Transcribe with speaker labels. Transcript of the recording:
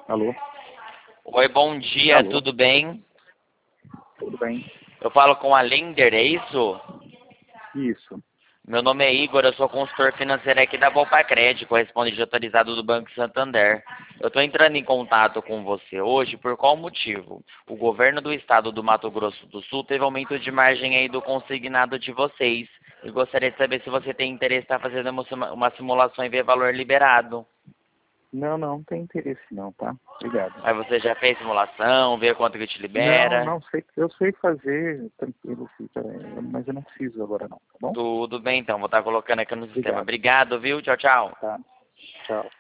Speaker 1: Alô?
Speaker 2: Oi, bom dia,
Speaker 1: Alô?
Speaker 2: tudo bem?
Speaker 1: Tudo bem?
Speaker 2: Eu falo com a Linder, é isso?
Speaker 1: Isso.
Speaker 2: Meu nome é Igor, eu sou consultor financeiro aqui da Crédito, correspondente autorizado do Banco Santander. Eu estou entrando em contato com você hoje por qual motivo? O governo do estado do Mato Grosso do Sul teve aumento de margem aí do consignado de vocês. E gostaria de saber se você tem interesse em estar fazendo uma simulação e ver valor liberado.
Speaker 1: Não tem interesse não, tá? Obrigado.
Speaker 2: Aí você já fez simulação, vê quanto que te
Speaker 1: Não,
Speaker 2: libera?
Speaker 1: não sei, eu sei fazer, tranquilo, fica, mas eu não preciso agora não, tá bom?
Speaker 2: Tudo bem então, vou estar colocando aqui no sistema.
Speaker 1: Obrigado,
Speaker 2: Obrigado, viu? Tchau, tchau.
Speaker 1: tá? Tchau.